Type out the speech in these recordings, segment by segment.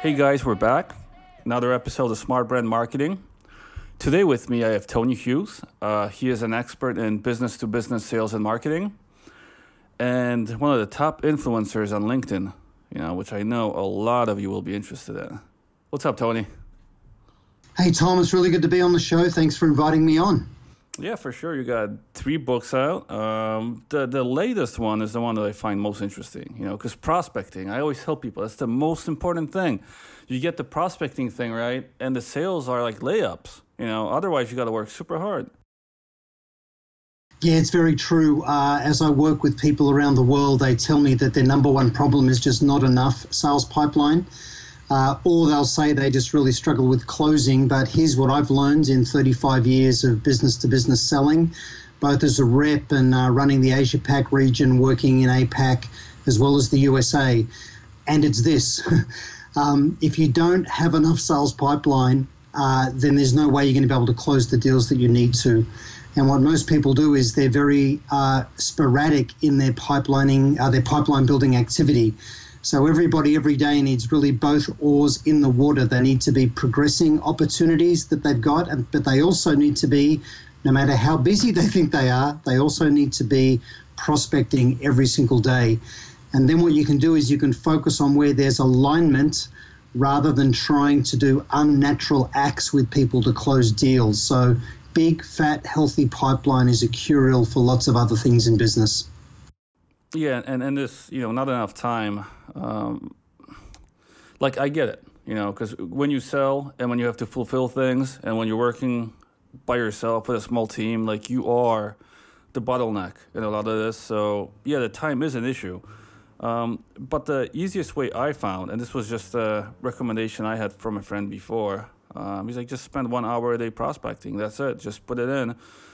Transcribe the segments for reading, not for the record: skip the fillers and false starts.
Hey guys, we're back. Another episode of Smart Brand Marketing. Today with me I have Tony Hughes. He is an expert in business-to-business sales and marketing, and one of the top influencers on LinkedIn, which I know a lot of you will be interested in. What's up, Tony? Hey, Tom, it's really good to be on the show. Thanks for inviting me on. Yeah, for sure. You got 3 books out. The latest one is the one that I find most interesting, because prospecting, I always tell people, that's the most important thing. You get the prospecting thing right, and the sales are like layups. Otherwise you got to work super hard. Yeah, it's very true. As I work with people around the world, they tell me that their number one problem is just not enough sales pipeline. Or they'll say they just really struggle with closing. But here's what I've learned in 35 years of business-to-business selling, both as a rep and running the Asia-Pac region, working in APAC, as well as the USA. And it's this. If you don't have enough sales pipeline, then there's no way you're going to be able to close the deals that you need to. And what most people do is they're very sporadic in their pipeline building activity. So everybody every day needs really both oars in the water. They need to be progressing opportunities that they've got, but they also need to be, no matter how busy they think they are, they also need to be prospecting every single day. And then what you can do is you can focus on where there's alignment rather than trying to do unnatural acts with people to close deals. So big, fat, healthy pipeline is a cure-all for lots of other things in business. Yeah, and this, not enough time. I get it, because when you sell and when you have to fulfill things and when you're working by yourself with a small team, you are the bottleneck in a lot of this. So, yeah, the time is an issue. But the easiest way I found, and this was just a recommendation I had from a friend before, he's like, just spend 1 hour a day prospecting. That's it. Just put it in.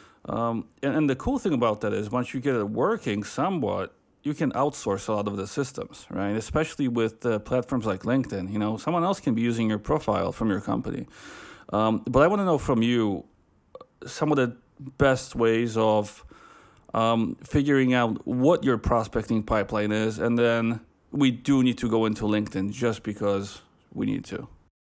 And the cool thing about that is once you get it working somewhat, you can outsource a lot of the systems, right? Especially with platforms like LinkedIn. Someone else can be using your profile from your company. But I want to know from you some of the best ways of figuring out what your prospecting pipeline is. And then we do need to go into LinkedIn just because we need to.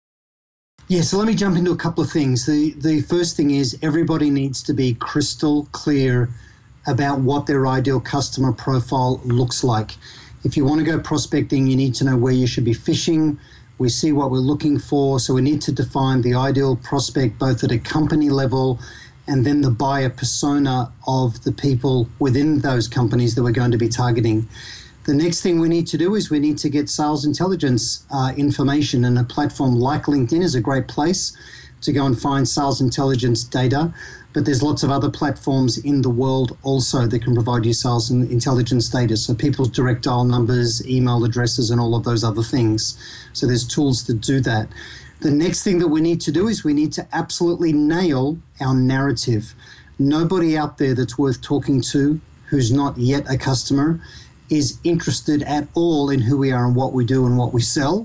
Yeah, so let me jump into a couple of things. The first thing is everybody needs to be crystal clear about what their ideal customer profile looks like. If you want to go prospecting, you need to know where you should be fishing. We see what we're looking for, so we need to define the ideal prospect both at a company level and then the buyer persona of the people within those companies that we're going to be targeting. The next thing we need to do is we need to get sales intelligence information, and a platform like LinkedIn is a great place to go and find sales intelligence data. But there's lots of other platforms in the world also that can provide you sales and intelligence data. So people's direct dial numbers, email addresses, and all of those other things. So there's tools that do that. The next thing that we need to do is we need to absolutely nail our narrative. Nobody out there that's worth talking to who's not yet a customer is interested at all in who we are and what we do and what we sell.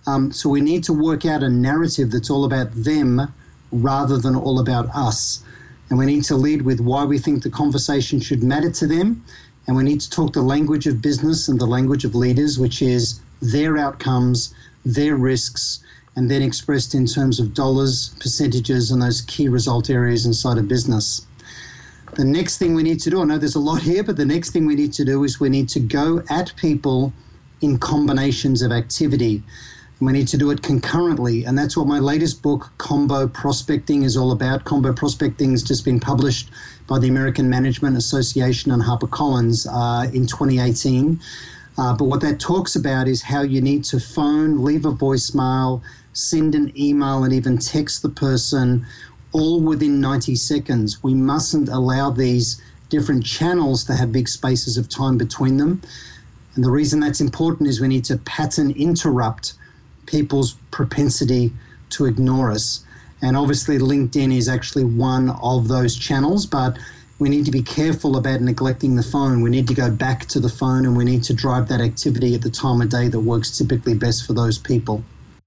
So we need to work out a narrative that's all about them rather than all about us. And we need to lead with why we think the conversation should matter to them. And we need to talk the language of business and the language of leaders, which is their outcomes, their risks, and then expressed in terms of dollars, percentages, and those key result areas inside of business. The next thing we need to do, I know there's a lot here, but the next thing we need to do is we need to go at people in combinations of activity. We need to do it concurrently, and that's what my latest book, Combo Prospecting, is all about. Combo Prospecting has just been published by the American Management Association and HarperCollins in 2018. But what that talks about is how you need to phone, leave a voicemail, send an email, and even text the person all within 90 seconds. We mustn't allow these different channels to have big spaces of time between them. And the reason that's important is we need to pattern interrupt people's propensity to ignore us. And obviously LinkedIn is actually one of those channels, but we need to be careful about neglecting the phone. We need to go back to the phone, and we need to drive that activity at the time of day that works typically best for those people.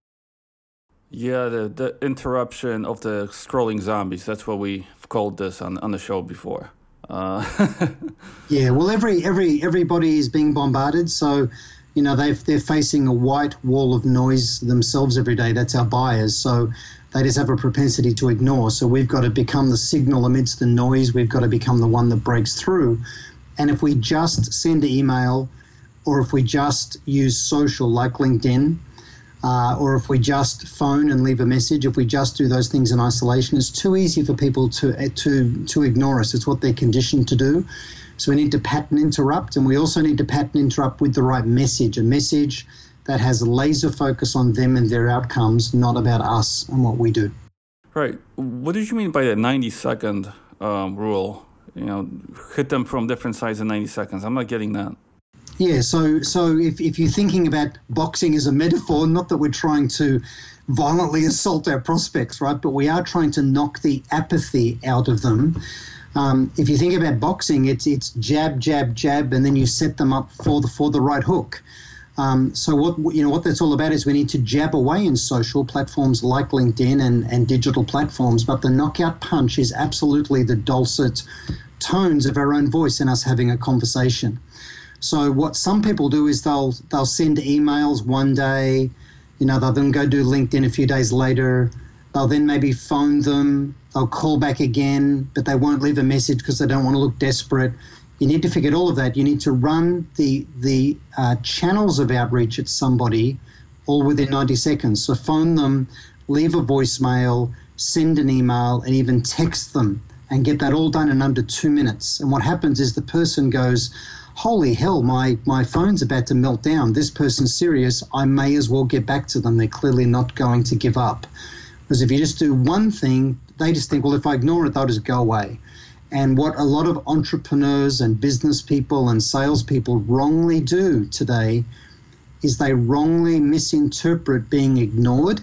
Yeah, the interruption of the scrolling zombies, that's what we've called this on the show before. Yeah, well, everybody is being bombarded, so they're facing a white wall of noise themselves every day. That's our buyers. So they just have a propensity to ignore. So we've got to become the signal amidst the noise. We've got to become the one that breaks through. And if we just send an email, or if we just use social like LinkedIn, or if we just phone and leave a message, if we just do those things in isolation, it's too easy for people to ignore us. It's what they're conditioned to do. So we need to pattern interrupt, and we also need to pattern interrupt with the right message, a message that has a laser focus on them and their outcomes, not about us and what we do. Right. What did you mean by the 90-second rule? Hit them from different sides in 90 seconds. I'm not getting that. Yeah, so if you're thinking about boxing as a metaphor, not that we're trying to violently assault our prospects, right? But we are trying to knock the apathy out of them. If you think about boxing, it's jab, jab, jab, and then you set them up for the right hook. So what that's all about is we need to jab away in social platforms like LinkedIn and digital platforms, but the knockout punch is absolutely the dulcet tones of our own voice and us having a conversation. So what some people do is they'll send emails one day, they'll then go do LinkedIn a few days later. They'll then maybe phone them, they'll call back again, but they won't leave a message because they don't want to look desperate. You need to forget all of that. You need to run the channels of outreach at somebody all within 90 seconds. So phone them, leave a voicemail, send an email, and even text them, and get that all done in under 2 minutes. And what happens is the person goes, holy hell, my phone's about to melt down. This person's serious. I may as well get back to them. They're clearly not going to give up. Because if you just do one thing, they just think, well, if I ignore it, they'll just go away. And what a lot of entrepreneurs and business people and salespeople wrongly do today is they wrongly misinterpret being ignored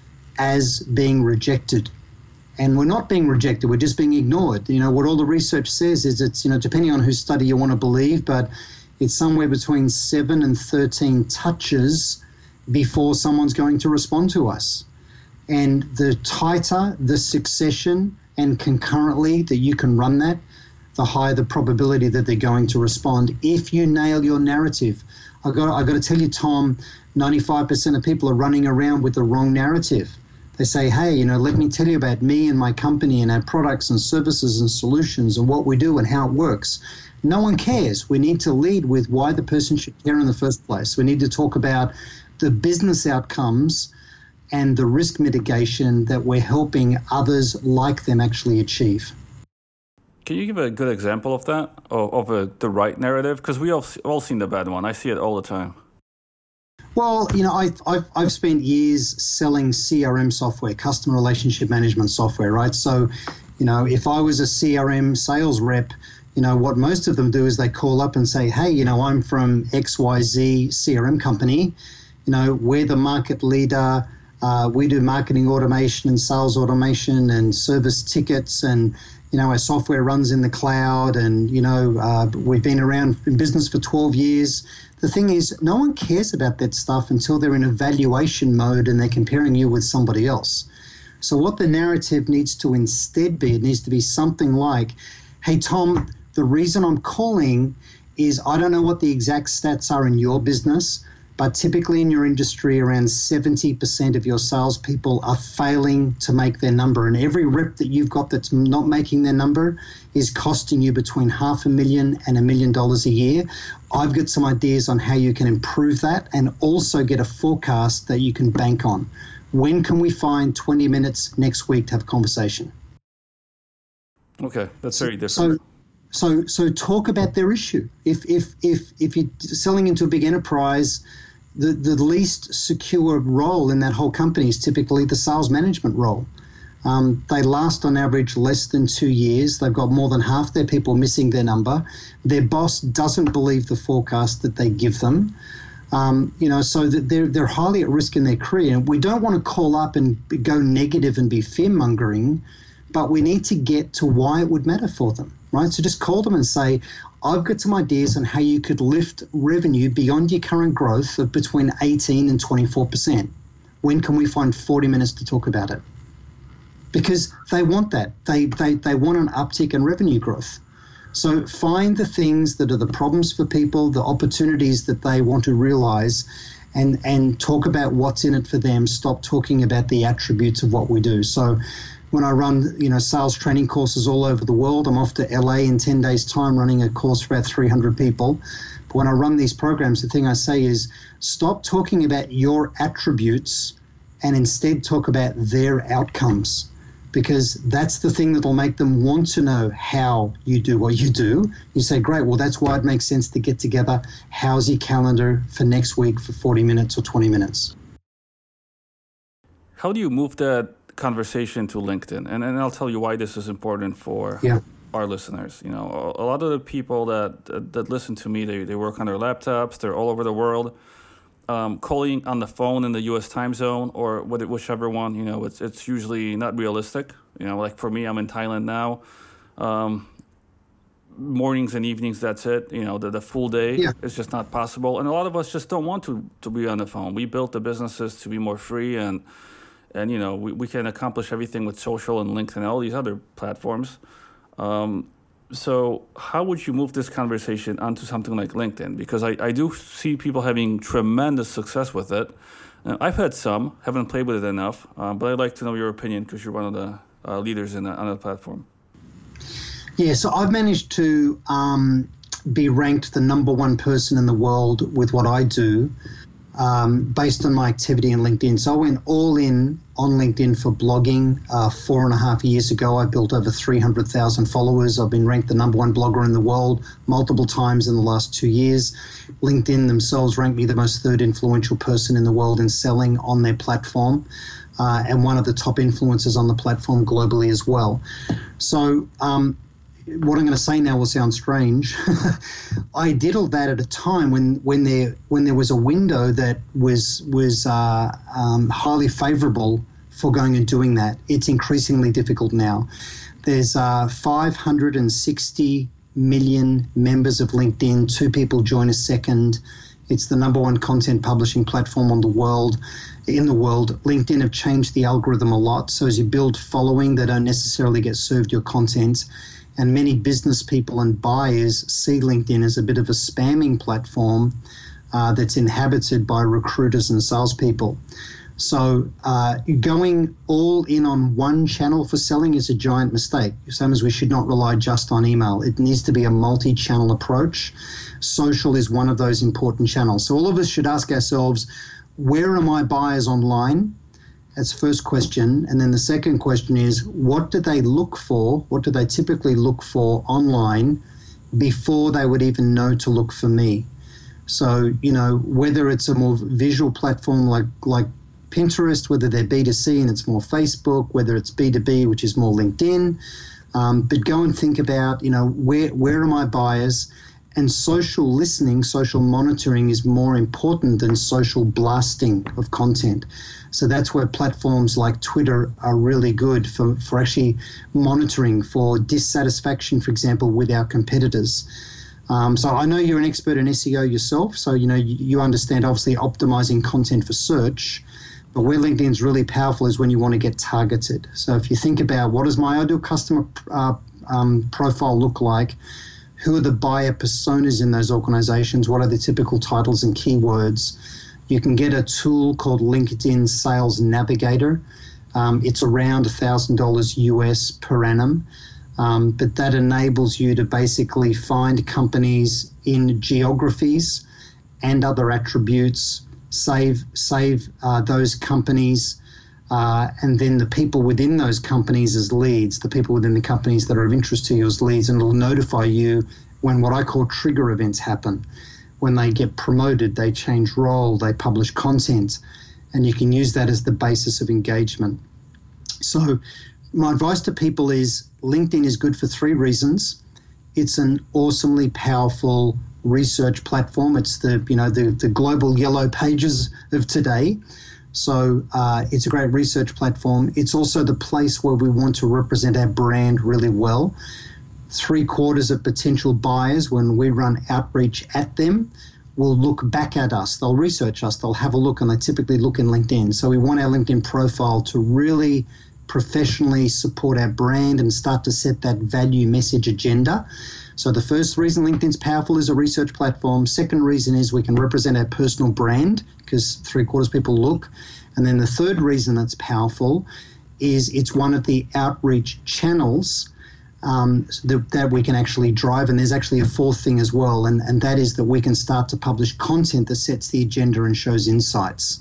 as being rejected. And we're not being rejected, we're just being ignored. What all the research says is it's, depending on whose study you want to believe, but it's somewhere between 7 and 13 touches before someone's going to respond to us. And the tighter the succession and concurrently that you can run that, the higher the probability that they're going to respond if you nail your narrative. I got to tell you, Tom, 95% of people are running around with the wrong narrative. They say, hey, let me tell you about me and my company and our products and services and solutions and what we do and how it works. No one cares. We need to lead with why the person should care in the first place. We need to talk about the business outcomes and the risk mitigation that we're helping others like them actually achieve. Can you give a good example of that, of the right narrative? Because we all seen the bad one. I see it all the time. Well, I've spent years selling CRM software, customer relationship management software, right? So, if I was a CRM sales rep, what most of them do is they call up and say, hey, I'm from XYZ CRM company. We're the market leader. We do marketing automation and sales automation and service tickets, and our software runs in the cloud, and we've been around in business for 12 years. The thing is, no one cares about that stuff until they're in evaluation mode and they're comparing you with somebody else. So what the narrative needs to instead be, it needs to be something like, hey, Tom, the reason I'm calling is I don't know what the exact stats are in your business, but typically in your industry, around 70% of your salespeople are failing to make their number. And every rep that you've got that's not making their number is costing you between $500,000 and $1 million a year. I've got some ideas on how you can improve that and also get a forecast that you can bank on. When can we find 20 minutes next week to have a conversation? Okay, that's very different. So talk about their issue. If you're selling into a big enterprise, the least secure role in that whole company is typically the sales management role. They last on average less than 2 years. They've got more than half their people missing their number. Their boss doesn't believe the forecast that they give them. So that they're highly at risk in their career. And we don't want to call up and go negative and be fear-mongering, but we need to get to why it would matter for them, right? So just call them and say, I've got some ideas on how you could lift revenue beyond your current growth of between 18 and 24%. When can we find 40 minutes to talk about it? Because they want that. They want an uptick in revenue growth. So find the things that are the problems for people, the opportunities that they want to realize, and talk about what's in it for them. Stop talking about the attributes of what we do. So when I run, sales training courses all over the world, I'm off to LA in 10 days' time running a course for about 300 people. But when I run these programs, the thing I say is stop talking about your attributes and instead talk about their outcomes, because that's the thing that will make them want to know how you do what you do. You say, great, well, that's why it makes sense to get together. How's your calendar for next week for 40 minutes or 20 minutes? How do you move that conversation to LinkedIn? And I'll tell you why this is important for our listeners. A lot of the people that listen to me, they work on their laptops, they're all over the world. Calling on the phone in the U.S. time zone or whichever one, it's usually not realistic. Like for me, I'm in Thailand now. Mornings and evenings, that's it. The full day is just not possible. And a lot of us just don't want to be on the phone. We built the businesses to be more free and we can accomplish everything with social and LinkedIn and all these other platforms. So how would you move this conversation onto something like LinkedIn? Because I do see people having tremendous success with it. I've had some, haven't played with it enough, but I'd like to know your opinion because you're one of the leaders on the platform. Yeah, so I've managed to be ranked the number one person in the world with what I do based on my activity in LinkedIn. So I went all in on LinkedIn for blogging 4.5 years ago. I built over 300,000 followers. I've been ranked the number one blogger in the world multiple times in the last 2 years. LinkedIn themselves ranked me the most third influential person in the world in selling on their platform, and one of the top influencers on the platform globally as well. So what I'm going to say now will sound strange. I did all that at a time when there was a window that was highly favorable for going and doing that. It's increasingly difficult now. There's 560 million members of LinkedIn. 2 people join a second. It's the number one content publishing platform in the world. LinkedIn have changed the algorithm a lot. So as you build following, they don't necessarily get served your content. And many business people and buyers see LinkedIn as a bit of a spamming platform that's inhabited by recruiters and salespeople. So going all in on one channel for selling is a giant mistake. Same as we should not rely just on email. It needs to be a multi-channel approach. Social is one of those important channels. So all of us should ask ourselves, where are my buyers online? That's the first question. And then the second question is, what do they look for? What do they typically look for online before they would even know to look for me? So, whether it's a more visual platform like Pinterest, whether they're B2C and it's more Facebook, whether it's B2B, which is more LinkedIn. But go and think about, where are my buyers? And social listening, social monitoring is more important than social blasting of content. So that's where platforms like Twitter are really good for actually monitoring for dissatisfaction, for example, with our competitors. So I know you're an expert in SEO yourself, so you understand obviously optimizing content for search. But where LinkedIn's really powerful is when you want to get targeted. So if you think about what does my ideal customer profile look like, who are the buyer personas in those organizations, what are the typical titles and keywords, you can get a tool called LinkedIn Sales Navigator. It's around $1,000 US per annum. But that enables you to basically find companies in geographies and other attributes, save those companies, and then the people within those companies as leads, the people within the companies that are of interest to you as leads, and it'll notify you when what I call trigger events happen. When they get promoted, they change role, they publish content, and you can use that as the basis of engagement. So my advice to people is LinkedIn is good for 3 reasons. It's an awesomely powerful research platform. It's the global yellow pages of today. So it's a great research platform. It's also the place where we want to represent our brand really well. 3/4 of potential buyers, when we run outreach at them, will look back at us. They'll research us. They'll have a look, and they typically look in LinkedIn. So we want our LinkedIn profile to really professionally support our brand and start to set that value message agenda. So the first reason LinkedIn's powerful is a research platform. Second reason is we can represent our personal brand because 3/4 people look. And then the third reason that's powerful is it's one of the outreach channels that we can actually drive. And there's actually a fourth thing as well, and that is that we can start to publish content that sets the agenda and shows insights.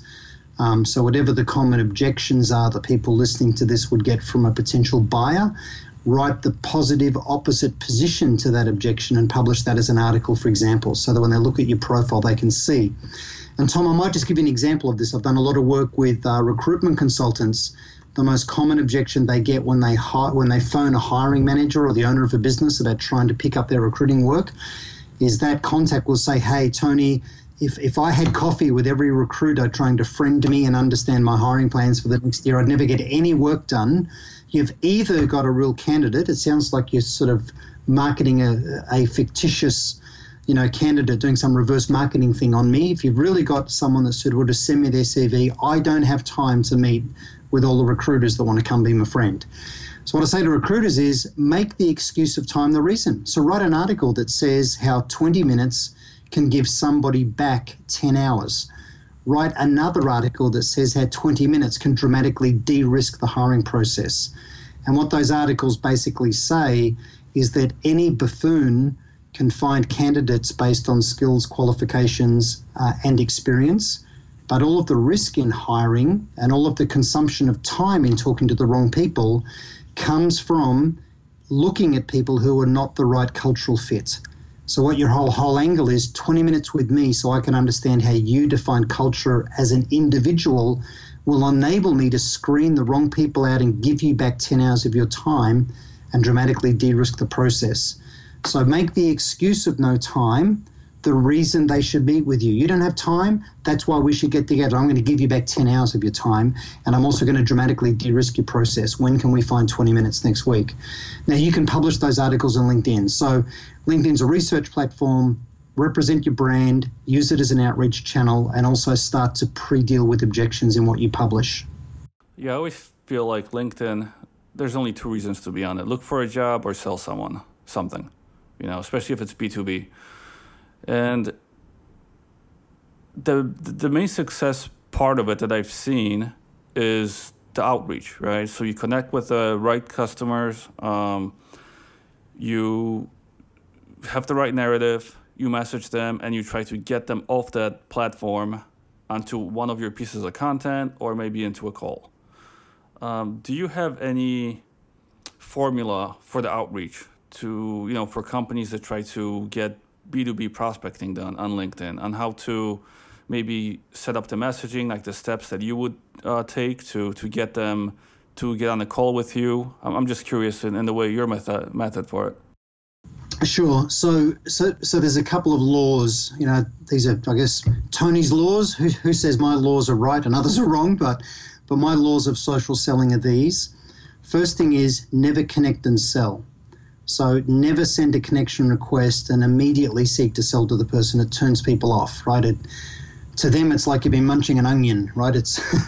So whatever the common objections are that people listening to this would get from a potential buyer, write the positive opposite position to that objection and publish that as an article, for example, so that when they look at your profile, they can see. And Tom, I might just give you an example of this. I've done a lot of work with recruitment consultants. The most common objection they get when they phone a hiring manager or the owner of a business about trying to pick up their recruiting work is that contact will say, hey, Tony, if I had coffee with every recruiter trying to friend me and understand my hiring plans for the next year, I'd never get any work done. You've either got a real candidate. It sounds like you're sort of marketing a fictitious candidate, doing some reverse marketing thing on me. If you've really got someone that's suitable to send me their CV, I don't have time to meet with all the recruiters that want to come be my friend. So what I say to recruiters is make the excuse of time the reason. So write an article that says how 20 minutes can give somebody back 10 hours. Write another article that says how 20 minutes can dramatically de-risk the hiring process. And what those articles basically say is that any buffoon can find candidates based on skills, qualifications, and experience. But all of the risk in hiring and all of the consumption of time in talking to the wrong people comes from looking at people who are not the right cultural fit. So what your whole angle is 20 minutes with me so I can understand how you define culture as an individual will enable me to screen the wrong people out and give you back 10 hours of your time and dramatically de-risk the process. So make the excuse of no time the reason they should meet with you. You don't have time, that's why we should get together. I'm going to give you back 10 hours of your time, and I'm also going to dramatically de-risk your process. When can we find 20 minutes next week? Now, you can publish those articles on LinkedIn. So LinkedIn's a research platform. Represent your brand, use it as an outreach channel, and also start to pre-deal with objections in what you publish. Yeah, I always feel like LinkedIn, there's only two reasons to be on it. Look for a job or sell someone something, especially if it's B2B. And the main success part of it that I've seen is the outreach, right? So you connect with the right customers, you have the right narrative, you message them, and you try to get them off that platform onto one of your pieces of content or maybe into a call. Do you have any formula for the outreach to, for companies that try to get B2B prospecting done on LinkedIn, on how to maybe set up the messaging, like the steps that you would take to get them to get on a call with you? I'm just curious in the way your method for it. Sure. So there's a couple of laws. These are, I guess, Tony's laws. Who says my laws are right and others are wrong? But my laws of social selling are these. First thing is never connect and sell. So never send a connection request and immediately seek to sell to the person. It turns people off, right? To them, it's like you've been munching an onion, right?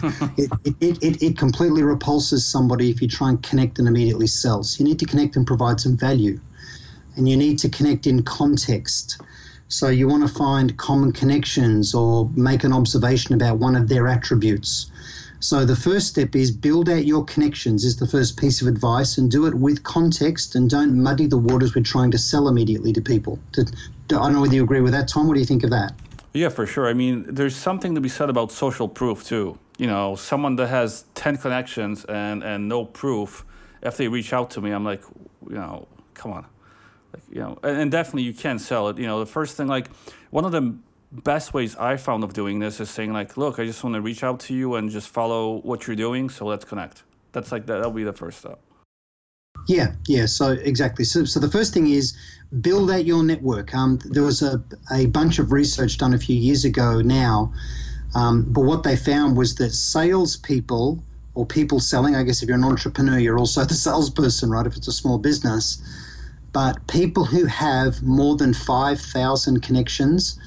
It completely repulses somebody if you try and connect and immediately sell. So you need to connect and provide some value. And you need to connect in context. So you want to find common connections or make an observation about one of their attributes. So the first step is build out your connections is the first piece of advice, and do it with context and don't muddy the waters with trying to sell immediately to people. I don't know whether you agree with that, Tom. What do you think of that? Yeah, for sure. I mean, there's something to be said about social proof too. Someone that has 10 connections and no proof, if they reach out to me, I'm like, come on. And definitely you can sell it. The first thing, like one of the best ways I found of doing this is saying like, look, I just want to reach out to you and just follow what you're doing. So let's connect. That's like that'll be the first step. Yeah. So exactly. So the first thing is build out your network. There was a bunch of research done a few years ago now, but what they found was that salespeople or people selling, I guess if you're an entrepreneur, you're also the salesperson, right? If it's a small business, but people who have more than 5,000 connections,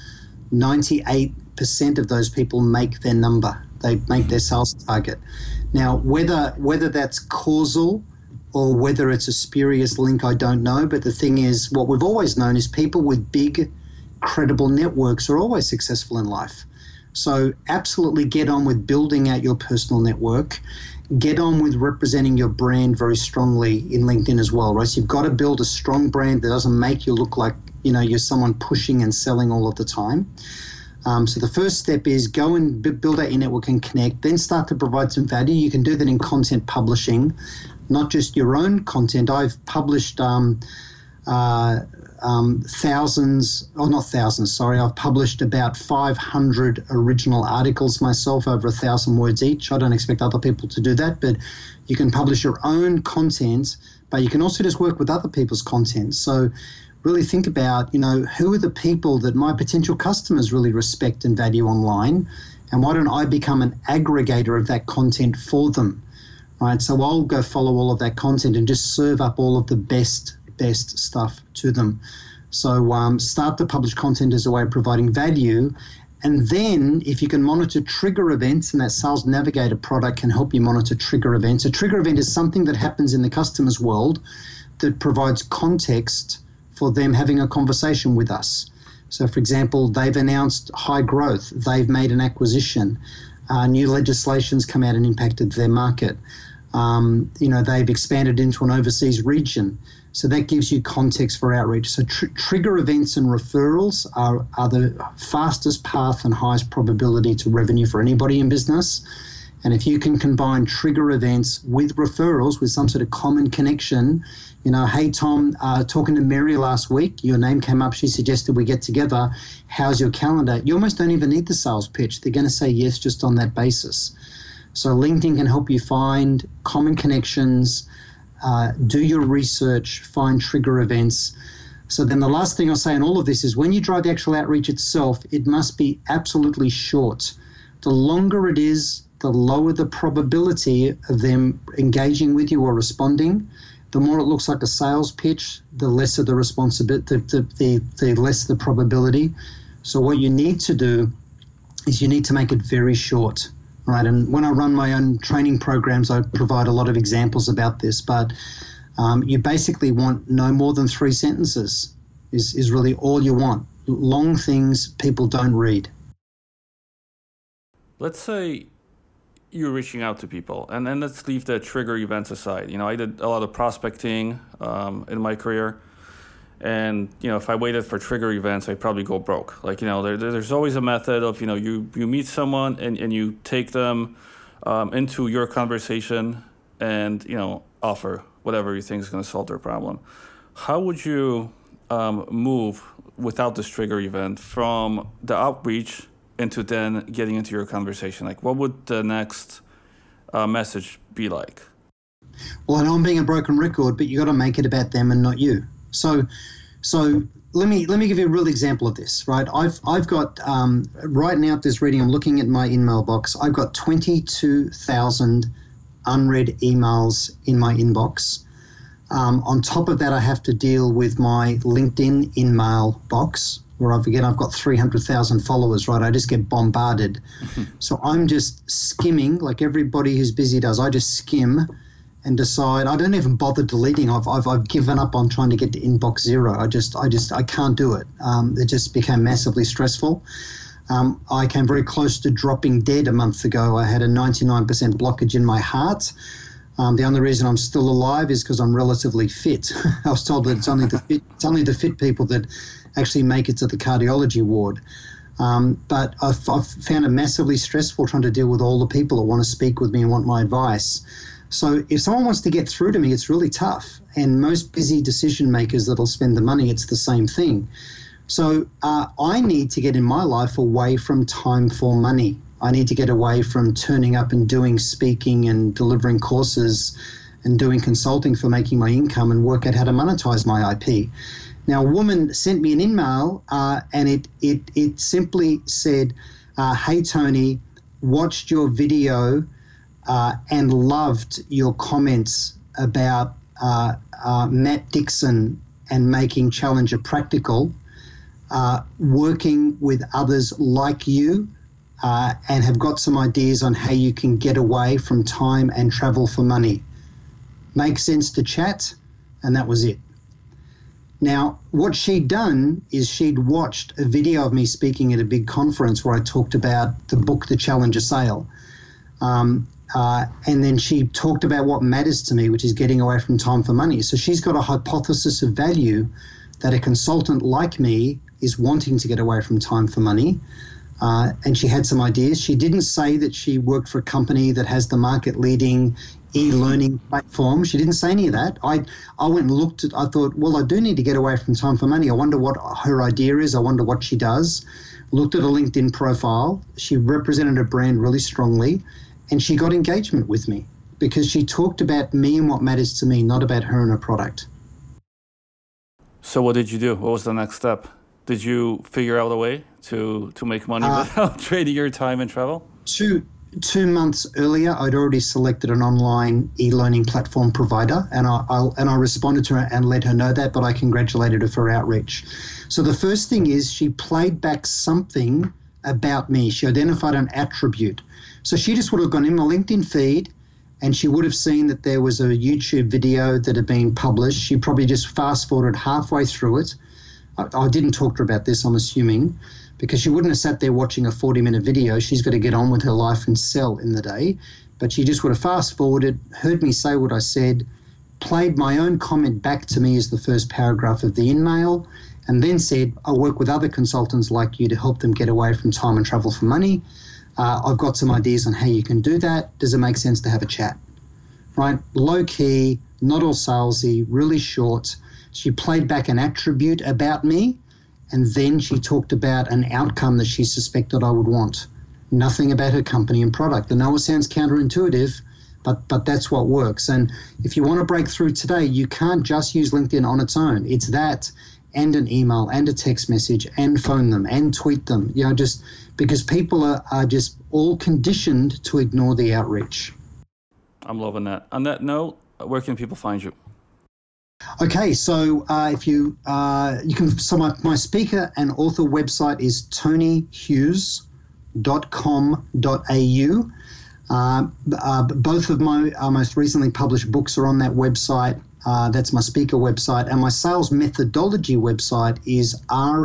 98% of those people make their number. They make their sales target. Now, whether that's causal or whether it's a spurious link, I don't know. But the thing is, what we've always known is people with big, credible networks are always successful in life. So absolutely get on with building out your personal network. Get on with representing your brand very strongly in LinkedIn as well, right? So you've got to build a strong brand that doesn't make you look like, you're someone pushing and selling all of the time. So the first step is go and build out your network and connect, then start to provide some value. You can do that in content publishing, not just your own content. I've published I've published about 500 original articles myself, over 1,000 words each. I don't expect other people to do that, but you can publish your own content, but you can also just work with other people's content. So really think about, who are the people that my potential customers really respect and value online, and why don't I become an aggregator of that content for them, right? So I'll go follow all of that content and just serve up all of the best stuff to them. So start to publish content as a way of providing value. And then if you can monitor trigger events, and that Sales Navigator product can help you monitor trigger events. A trigger event is something that happens in the customer's world that provides context for them having a conversation with us. So, for example, they've announced high growth, they've made an acquisition, new legislation's come out and impacted their market. They've expanded into an overseas region. So that gives you context for outreach. So trigger events and referrals are the fastest path and highest probability to revenue for anybody in business. And if you can combine trigger events with referrals with some sort of common connection, hey, Tom, talking to Mary last week, your name came up, she suggested we get together. How's your calendar? You almost don't even need the sales pitch. They're going to say yes just on that basis. So LinkedIn can help you find common connections, do your research, find trigger events. So then the last thing I'll say in all of this is when you drive the actual outreach itself, it must be absolutely short. The longer it is, the lower the probability of them engaging with you or responding. The more it looks like a sales pitch, the lesser the responsibility, the less the probability. So what you need to do is you need to make it very short. Right, and when I run my own training programs, I provide a lot of examples about this, but you basically want no more than 3 sentences is really all you want. Long things people don't read. Let's say you're reaching out to people, and then let's leave the trigger events aside. I did a lot of prospecting in my career. And, if I waited for trigger events, I'd probably go broke. There's always a method of, you meet someone and you take them into your conversation and, offer whatever you think is going to solve their problem. How would you move without this trigger event from the outreach into then getting into your conversation? What would the next message be like? Well, I know I'm being a broken record, but you got to make it about them and not you. So let me give you a real example of this, right? I've got right now at this reading, I'm looking at my email box. I've got 22,000 unread emails in my inbox. On top of that, I have to deal with my LinkedIn email box, where I've got 300,000 followers, right? I just get bombarded. So I'm just skimming, like everybody who's busy does. I just skim and decide. I don't even bother deleting. I've given up on trying to get to inbox zero. I can't do it. It just became massively stressful. I came very close to dropping dead a month ago. I had a 99% blockage in my heart. The only reason I'm still alive is because I'm relatively fit. I was told that it's only the fit people that actually make it to the cardiology ward. But I've found it massively stressful trying to deal with all the people that want to speak with me and want my advice. So if someone wants to get through to me, it's really tough. And most busy decision makers that'll spend the money, it's the same thing. So I need to get in my life away from time for money. I need to get away from turning up and doing speaking and delivering courses and doing consulting for making my income and work out how to monetize my IP. Now, a woman sent me an email and it simply said, hey, Tony, watched your video and loved your comments about Matt Dixon and making Challenger practical, working with others like you, and have got some ideas on how you can get away from time and travel for money. make sense to chat, and that was it. Now, what she'd done is she'd watched a video of me speaking at a big conference where I talked about the book, The Challenger Sale. And then she talked about what matters to me, which is getting away from time for money. So she's got a hypothesis of value that a consultant like me is wanting to get away from time for money. And she had some ideas. She didn't say that she worked for a company that has the market-leading e-learning platform. She didn't say any of that. I went and looked at, I thought, well, I do need to get away from time for money. I wonder what her idea is. I wonder what she does. Looked at a LinkedIn profile. She represented her brand really strongly, and she got engagement with me because she talked about me and what matters to me, not about her and her product. So what did you do? What was the next step? Did you figure out a way to make money without trading your time and travel? 2 months earlier, I'd already selected an online e-learning platform provider, and I responded to her and let her know that, but I congratulated her for her outreach. So the first thing is she played back something about me. She identified an attribute. So she just would have gone in my LinkedIn feed, and she would have seen that there was a YouTube video that had been published. She probably just fast-forwarded halfway through it. I didn't talk to her about this, I'm assuming, because she wouldn't have sat there watching a 40-minute video. She's got to get on with her life and sell in the day. But she just would have fast-forwarded, heard me say what I said, played my own comment back to me as the first paragraph of the email, and then said, I work with other consultants like you to help them get away from time and travel for money. I've got some ideas on how you can do that. Does it make sense to have a chat? Right? Low-key, not all salesy, really short. She played back an attribute about me, and then she talked about an outcome that she suspected I would want. Nothing about her company and product. I know it sounds counterintuitive, but that's what works. And if you want to break through today, you can't just use LinkedIn on its own. It's that and an email and a text message and phone them and tweet them, just because people are just all conditioned to ignore the outreach. I'm loving that. On that note, where can people find you? Okay, so if you can, so my speaker and author website is tonyhughes.com.au. Both of my most recently published books are on that website. That's my speaker website. And my sales methodology website is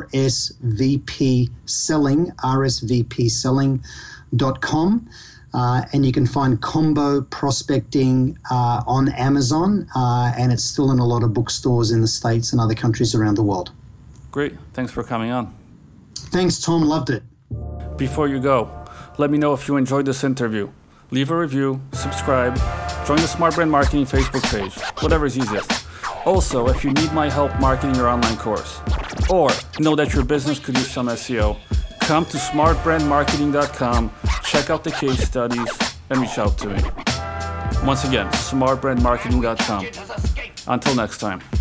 rsvpselling.com. And you can find combo prospecting on Amazon, and it's still in a lot of bookstores in the States and other countries around the world. Great. Thanks for coming on. Thanks, Tom. Loved it. Before you go, let me know if you enjoyed this interview. Leave a review, subscribe, join the Smart Brand Marketing Facebook page, whatever is easiest. Also, if you need my help marketing your online course, or know that your business could use some SEO, come to smartbrandmarketing.com, check out the case studies, and reach out to me. Once again, smartbrandmarketing.com. Until next time.